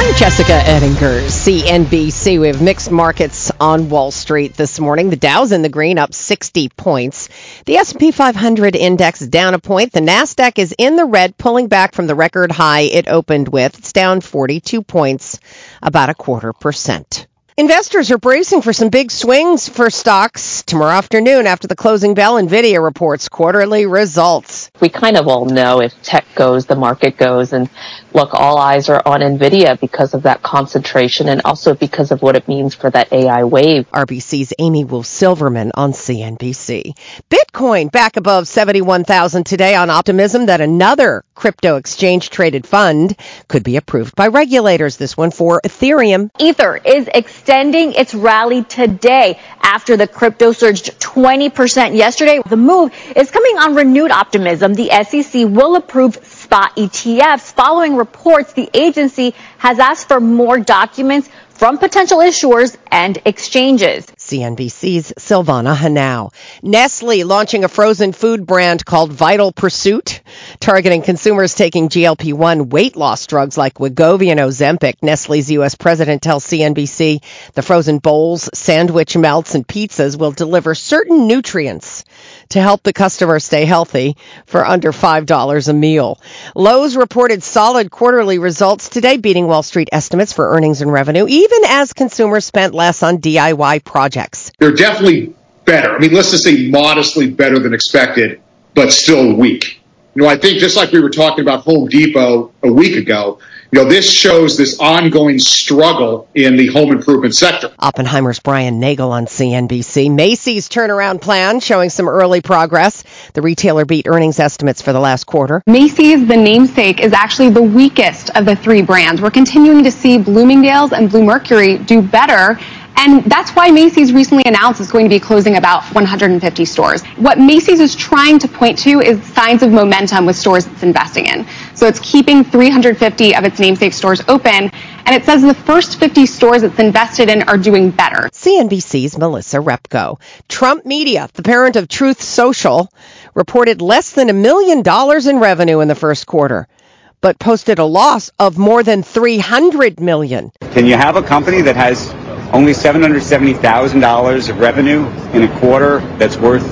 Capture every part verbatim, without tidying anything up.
I'm Jessica Ettinger, C N B C. We have mixed markets on Wall Street this morning. The Dow's in the green, up sixty points. The S and P five hundred index down a point. The NASDAQ is in the red, pulling back from the record high it opened with. It's down forty-two points, about a quarter percent. Investors are bracing for some big swings for stocks tomorrow afternoon after the closing bell. NVIDIA reports quarterly results. We kind of all know if tech goes, the market goes. And look, all eyes are on NVIDIA because of that concentration and also because of what it means for that A I wave. R B C's Amy Wu Silverman on C N B C. Bitcoin back above seventy-one thousand today on optimism that another crypto exchange traded fund could be approved by regulators. This one for Ethereum. Ether is extending its rally today after the crypto surged twenty percent yesterday. The move is coming on renewed optimism. The S E C will approve spot E T Fs. Following reports, the agency has asked for more documents from potential issuers and exchanges. C N B C's Silvana Hanau. Nestle launching a frozen food brand called Vital Pursuit, targeting consumers taking G L P one weight loss drugs like Wegovy and Ozempic. Nestle's U S president tells C N B C the frozen bowls, sandwich melts, and pizzas will deliver certain nutrients to help the customer stay healthy for under five dollars a meal. Lowe's reported solid quarterly results today, beating Wall Street estimates for earnings and revenue, even as consumers spent less on D I Y projects. They're definitely better. I mean, let's just say modestly better than expected, but still weak. You know, I think just like we were talking about Home Depot a week ago, you know, this shows this ongoing struggle in the home improvement sector. Oppenheimer's Brian Nagel on C N B C. Macy's turnaround plan showing some early progress. The retailer beat earnings estimates for the last quarter. Macy's, the namesake, is actually the weakest of the three brands. We're continuing to see Bloomingdale's and Bluemercury do better. And that's why Macy's recently announced it's going to be closing about one hundred fifty stores. What Macy's is trying to point to is signs of momentum with stores it's investing in. So it's keeping three hundred fifty of its namesake stores open, and it says the first fifty stores it's invested in are doing better. C N B C's Melissa Repko. Trump Media, the parent of Truth Social, reported less than a million dollars in revenue in the first quarter, but posted a loss of more than three hundred million dollars. Can you have a company that has only seven hundred seventy thousand dollars of revenue in a quarter that's worth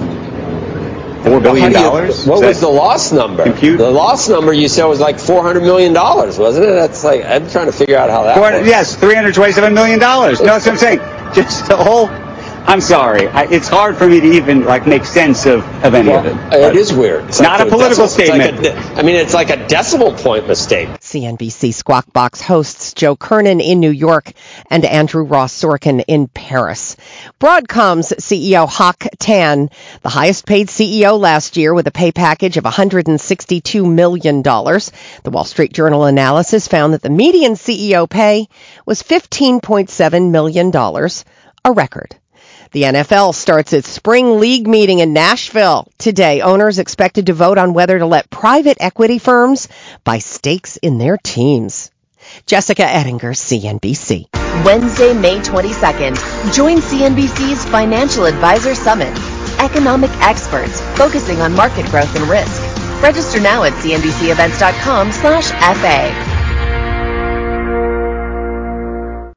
four billion dollars? What was the loss number? Compute? The loss number you said was like four hundred million dollars, wasn't it? That's like, I'm trying to figure out how that works. Yes, three hundred twenty-seven million dollars. No, that's what I'm saying. Just the whole... I'm sorry. I, it's hard for me to even like make sense of, of any well, of it. It is weird. It's not like a political decimal, statement. Like a, I mean, it's like a decimal point mistake. C N B C Squawk Box hosts Joe Kernan in New York and Andrew Ross Sorkin in Paris. Broadcom's C E O Hock Tan, the highest paid C E O last year with a pay package of one hundred sixty-two million dollars. The Wall Street Journal analysis found that the median C E O pay was fifteen point seven million dollars, a record. The N F L starts its spring league meeting in Nashville today. Owners expected to vote on whether to let private equity firms buy stakes in their teams. Jessica Ettinger, C N B C. Wednesday, May twenty-second. Join C N B C's Financial Advisor Summit. Economic experts focusing on market growth and risk. Register now at cnbcevents.com slash FA.